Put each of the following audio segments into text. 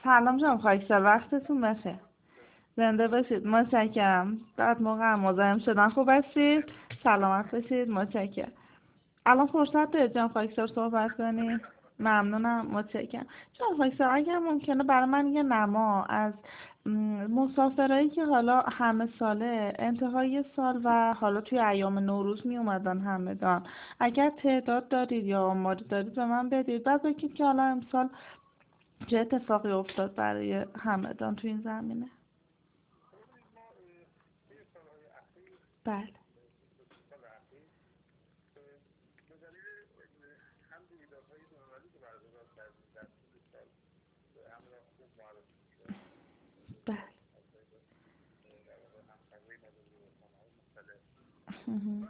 سلام جناب خاکسار، وقتتون بخیر. زنده باشید. متشکرم. بعد موقع هم مزاحم شدن خوب هستید. سلامت باشید. متشکرم. الان فرصت دارید جناب خاکسار صحبت کنید؟ ممنونم. متشکرم. جناب خاکسار اگر ممکنه برای من یه نما از مسافرایی که حالا همه ساله انتهای سال و حالا توی ایام نوروز می اومدن همدان، اگر تعداد دارید یا آماری دارید به من بدید. بعد بگید که حالا امسال چه اتفاقی افتاد برای همدان تو این زمینه. بله. بله. مهم.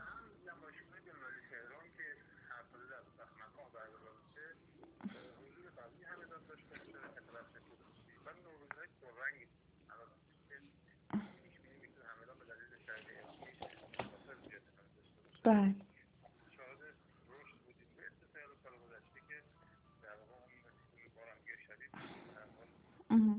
بله. مهم.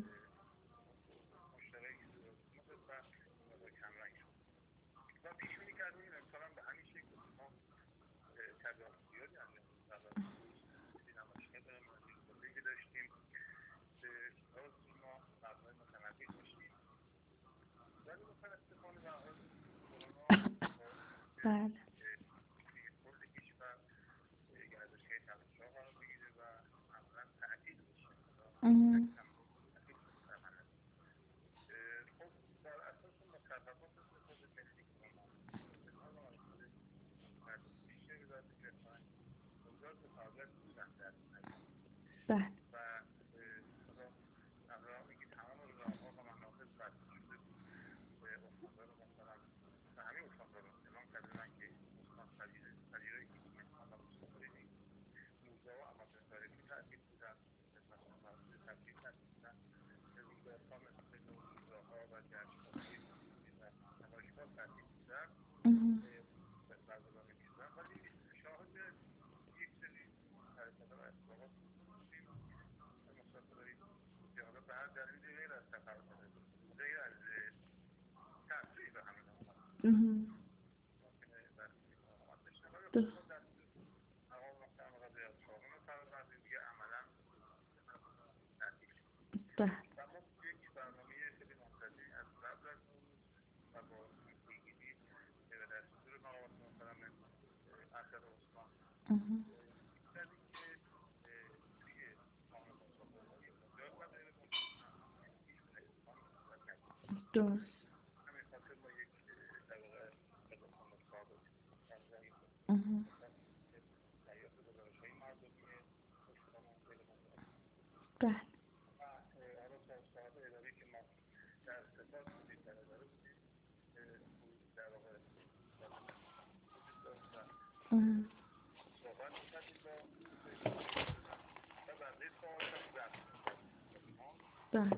بله. مهم. بله. مهم. مهم. درست. بله. مهم. درست. مهم. بله. مهم. بله.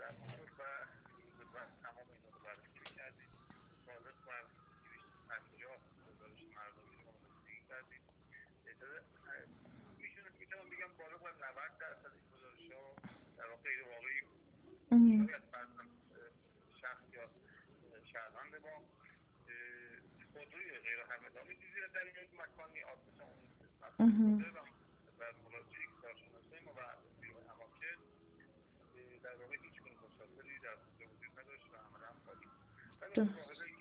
مهم. مهم. درست.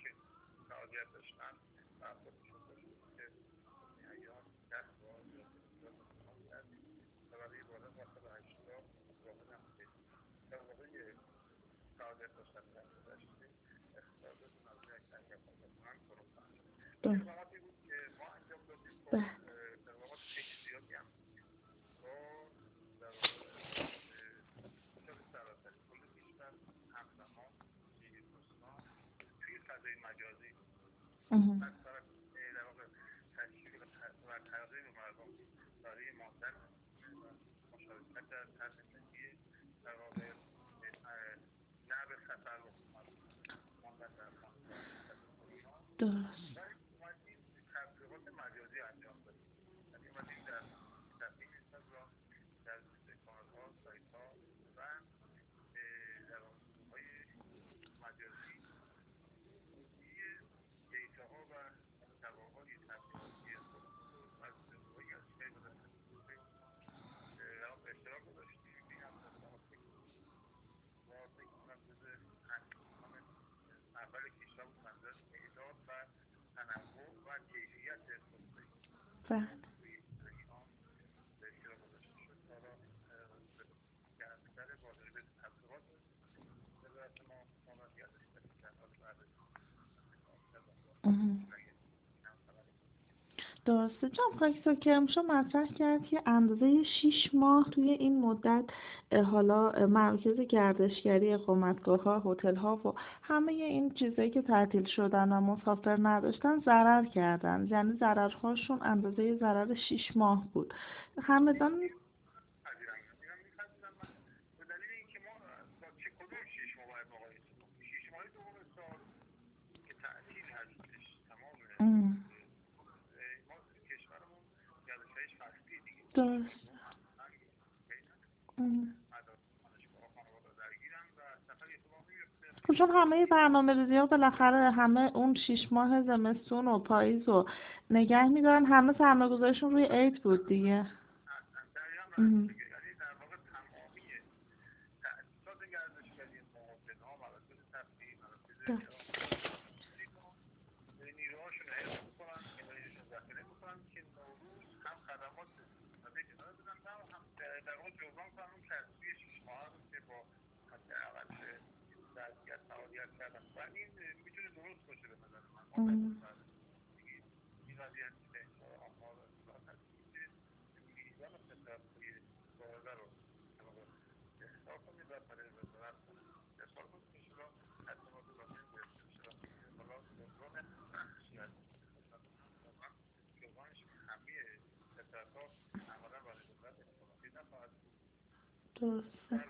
درست. بله. مهم. درست. بله. درسته. جناب پروفسور کرمانشاه مطرح کرد که اندازه 6 ماه توی این مدت حالا مراکز گردشگری، اقامتگاه‌ها، هتل‌ها و همه این چیزایی که تعطیل شدن و مسافر نداشتن ضرر کردن، یعنی ضررهاشون اندازه ضرر 6 ماه بود. همدان ام. درست. ام. خب چون همه برنامه‌ریزی‌ها بالاخره همه اون 6 ماه زمستون و پاییز و نگه می‌دارن، همه سرمایه‌گذاریشون روی عید بود دیگه. ام. ام. درسته.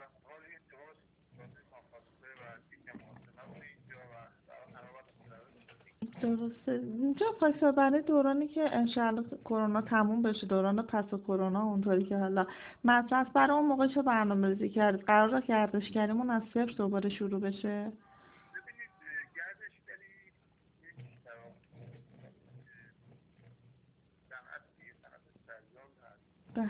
درسته. اینجا پس برای دورانی که انشاءالله کرونا تموم بشه، دوران پس کرونا اونطوری که حالا مطرح برای اون موقع چه برنامه‌ریزی کرد؟ قراره گردشگریمون از صفر دوباره شروع بشه؟ بله.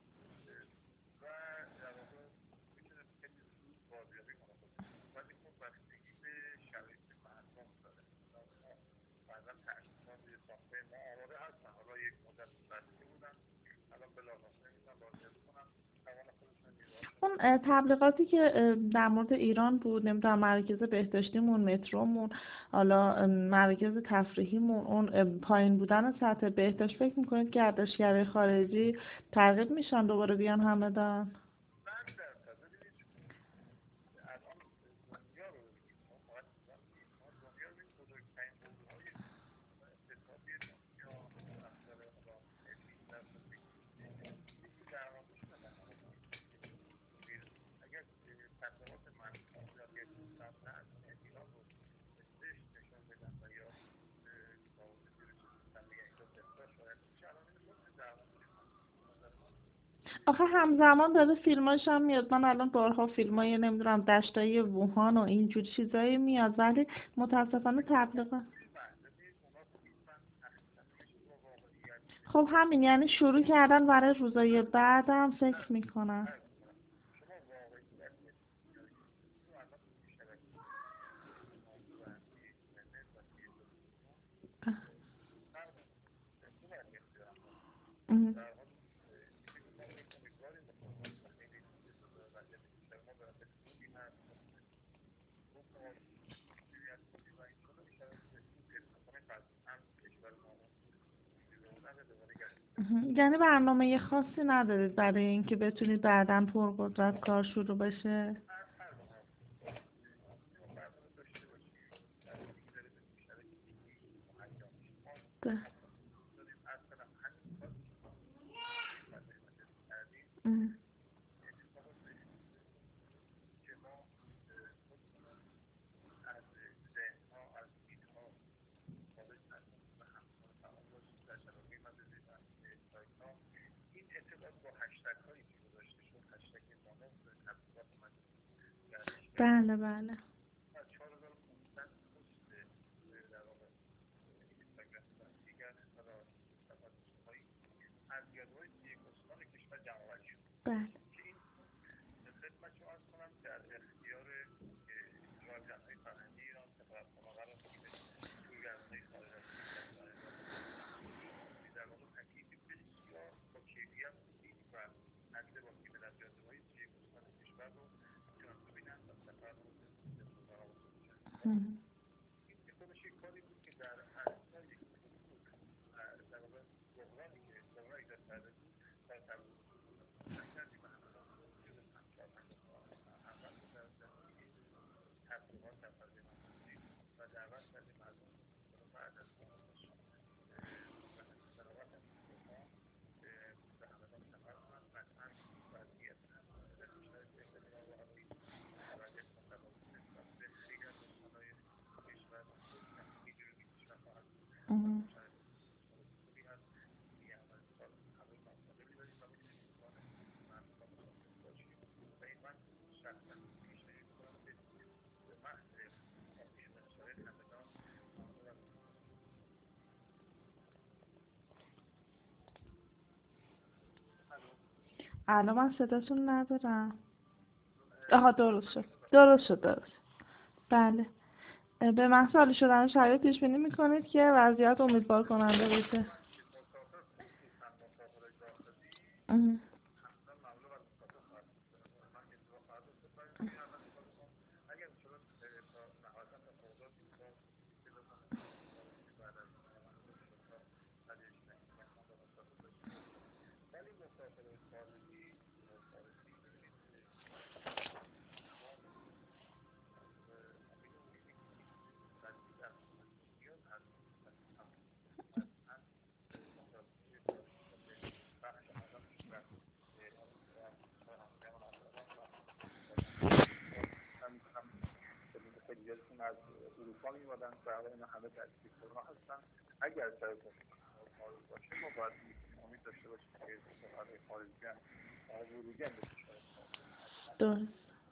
اون تبلیغاتی که در مورد ایران بود، نمیدونم مراکز بهداشتیمون، مترومون، حالا مراکز تفریحیمون، اون پایین بودن سطح بهداشت، فکر میکنید گردشگرای خارجی ترغیب میشن دوباره بیان همدان؟ آخه همزمان داره فیلماش هم میاد، من الان بارها فیلمای نمیدونم دشتای ووهان و اینجور چیزایی میاد، ولی متاسفانه تبلیغات. خب همین، یعنی شروع کردن برای روزای بعدم فکر میکنم. یعنی برنامه خاصی ندارید برای اینکه بتونید بعداً پرقدرت کار شروع بشه؟ ده. ام. بله بله. بله. ام. ام. الان من صداتون ندارم. آها درست شد، درست شد، درست شد. بله. به محض شدن شرایط پیش بینی میکنید که وضعیت امیدوار کننده باشه. ام. از اروپا می‌آمدن و اینا همه درگیر کرونا هستن. اگر شرایط نرمال باشه ما باید امید داشته باشیم که سفرهای خارجی هم ورودی هم به کشور درست.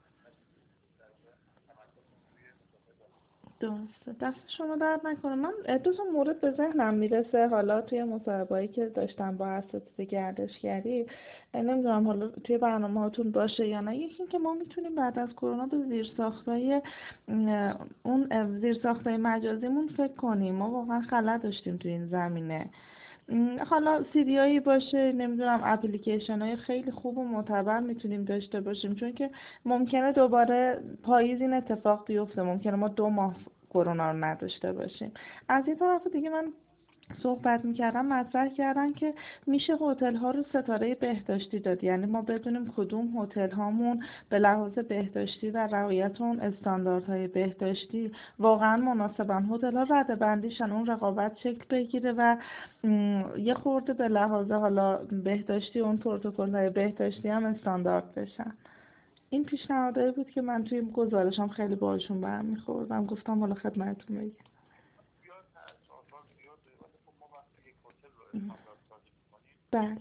درسته. دست شما درد نکنه. من دو تا مورد به ذهنم میرسه حالا توی مصاحبه‌ای که داشتم با اساتید گردشگری، نمیدونم حالا توی برنامه‌هاتون باشه یا نه. یکی که ما میتونیم بعد از کرونا به زیرساختای اون زیرساختای مجازیمون فکر کنیم. ما واقعا خلا داشتیم توی این زمینه. حالا سیدیایی باشه، نمیدونم اپلیکیشن های خیلی خوب و معتبر میتونیم داشته باشیم، چون که ممکنه دوباره پاییز این اتفاق بیفته، ممکنه ما 2 ماه کرونا رو نداشته باشیم. از این طرف دیگه من صحبت میکردم مطرح کردن که میشه هتل ها رو ستاره بهداشتی داد، یعنی ما بدونیم کدوم هتل هامون به لحاظ بهداشتی و رعایت اون استانداردهای بهداشتی واقعا مناسبن. هتل ها رده بندیشن، اون رقابت شکل بگیره و یه خورده به لحاظ حالا بهداشتی اون پروتکل های بهداشتی هم استاندارد بشن. این پیشنهادایی بود که من توی گزارشم خیلی باهاشون برمیخوردم، گفتم حالا خدمتتون بگم. بله.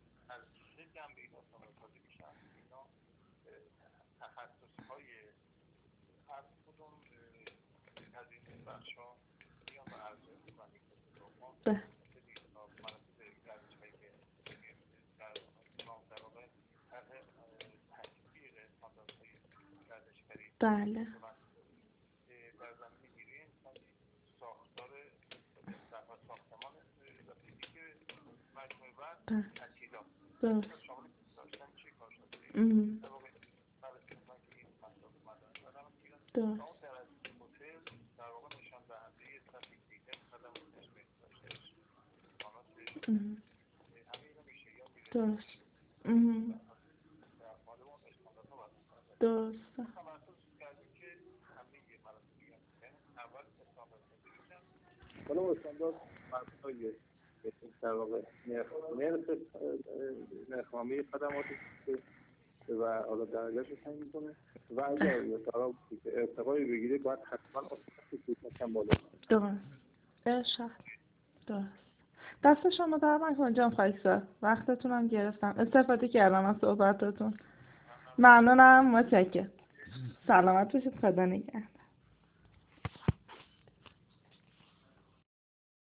بله. بله. درست. درست. درست. درست. حالا استاندارد مرزهای در واقع نرخنامه خدمات و حالا درجهش رو تعیین می‌کنه و اگر قرار ارتقایی بگیره باید حتما اصلا بالا. درست. ارشاد. درست. دست شما در نکنه جان خاکسار، وقتتون هم گرفتم، استفاده کردم از صحبتاتون. ممنونم، متشکرم. سلامت باشید، خدا نگهدار.